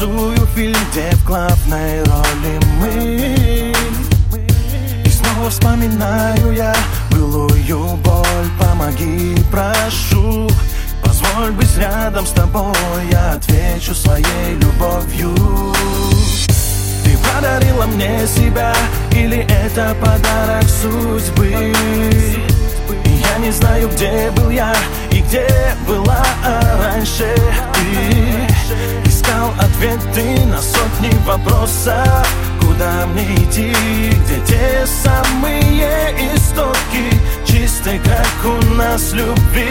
рисую фильм, где в главной роли мы. И снова вспоминаю я былую боль. Помоги, прошу, позволь быть рядом с тобой. Я отвечу своей любовью. Ты подарила мне себя, или это подарок судьбы? И я не знаю, где был я и где была раньше ты. Искал ответы на сотни вопросов. Куда мне идти, где те самые истоки чистой, как у нас, любви?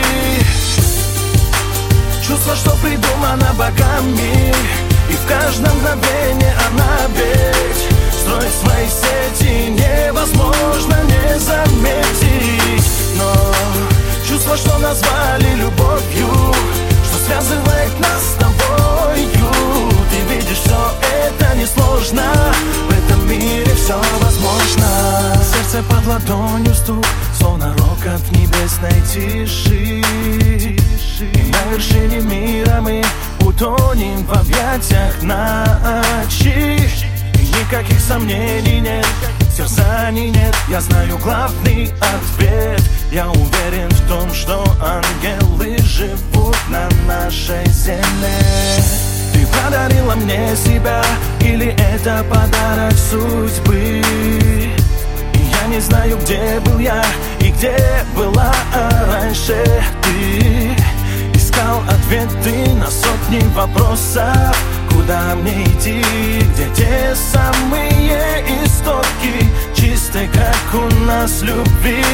Чувство, что придумано богами, и в каждом мгновении она ведь строит свои сети, невозможно не заметить. Но чувство, что назвали любовью, что связывает нас с тобою. Ты видишь, все это несложно, в этом мире все возможно. Сердце под ладонью стук, словно рокот в небесной тиши. И на вершине мира мы утонем в объятиях ночи. И никаких сомнений нет, терзаний нет. Я знаю главный ответ. Я уверен в том, что ангелы живут на нашей земле. Ты подарила мне себя, или это подарок судьбы? И я не знаю, где был я и где была раньше ты. Искал ответы на сотни вопросов. Куда мне идти, где те самые истоки чистой, как у нас, любви?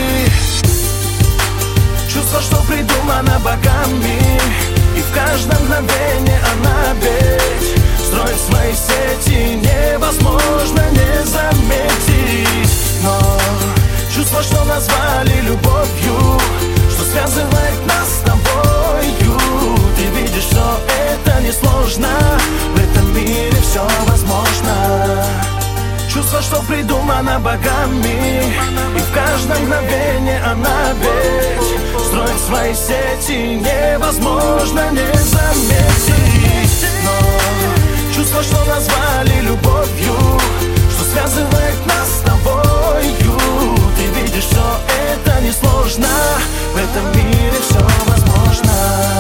Чувство, что придумано богами, и в каждом мгновении она ведь строит свои сети, невозможно не заметить. Но чувство, что назвали любовью, что связывает нас с тобою. Ты видишь, все это несложно, в этом мире все возможно. Чувство, что придумано богами, и в каждом мгновении она ведь строит свои сети, невозможно не заметить. Но чувство, что назвали любовью, что связывает нас с тобою. Ты видишь, все это несложно, в этом мире все возможно.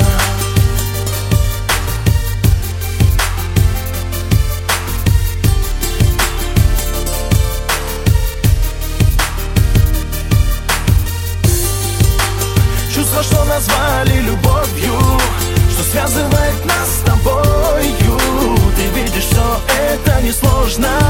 Чувство, что назвали любовью, что связывает нас с тобою. Ты видишь, все это несложно,